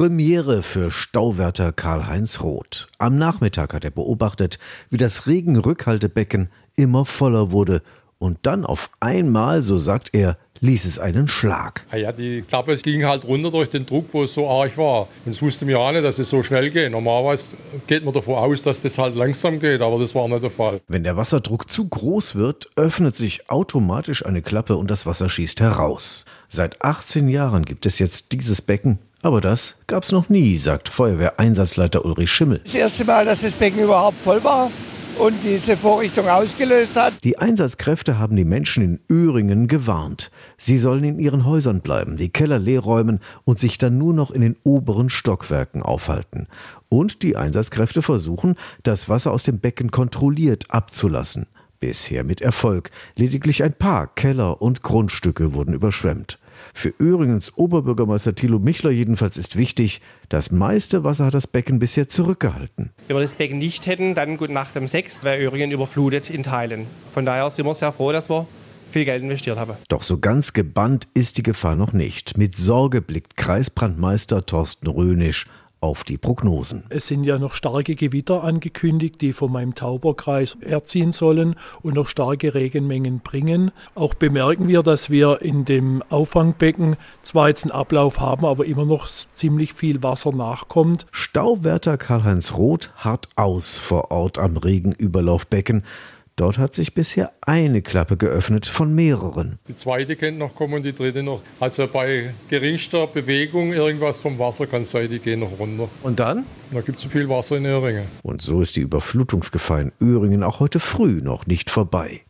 Premiere für Stauwärter Karl-Heinz Roth. Am Nachmittag hat er beobachtet, wie das Regenrückhaltebecken immer voller wurde. Und dann auf einmal, so sagt er, ließ es einen Schlag. Ja, die Klappe ging halt runter durch den Druck, wo es so arg war. Und es wusste mir auch nicht, dass es so schnell geht. Normalerweise geht man davon aus, dass das halt langsam geht, aber das war nicht der Fall. Wenn der Wasserdruck zu groß wird, öffnet sich automatisch eine Klappe und das Wasser schießt heraus. Seit 18 Jahren gibt es jetzt dieses Becken. Aber das gab's noch nie, sagt Feuerwehreinsatzleiter Ulrich Schimmel. Das erste Mal, dass das Becken überhaupt voll war und diese Vorrichtung ausgelöst hat. Die Einsatzkräfte haben die Menschen in Öhringen gewarnt. Sie sollen in ihren Häusern bleiben, die Keller leer räumen und sich dann nur noch in den oberen Stockwerken aufhalten. Und die Einsatzkräfte versuchen, das Wasser aus dem Becken kontrolliert abzulassen. Bisher mit Erfolg. Lediglich ein paar Keller und Grundstücke wurden überschwemmt. Für Öhringens Oberbürgermeister Thilo Michler jedenfalls ist wichtig, das meiste Wasser hat das Becken bisher zurückgehalten. Wenn wir das Becken nicht hätten, dann gut Nacht um 6 wäre Öhringen überflutet in Teilen. Von daher sind wir sehr froh, dass wir viel Geld investiert haben. Doch so ganz gebannt ist die Gefahr noch nicht. Mit Sorge blickt Kreisbrandmeister Thorsten Rönisch auf die Prognosen. Es sind ja noch starke Gewitter angekündigt, die von meinem Tauberkreis herziehen sollen und noch starke Regenmengen bringen. Auch bemerken wir, dass wir in dem Auffangbecken zwar jetzt einen Ablauf haben, aber immer noch ziemlich viel Wasser nachkommt. Stauwärter Karl-Heinz Roth harrt aus vor Ort am Regenüberlaufbecken. Dort hat sich bisher eine Klappe geöffnet von mehreren. Die zweite könnte noch kommen und die dritte noch. Also bei geringster Bewegung irgendwas vom Wasser kann sein, die gehen noch runter. Und dann? Da gibt es zu viel Wasser in Öhringen. Und so ist die Überflutungsgefahr in Öhringen auch heute früh noch nicht vorbei.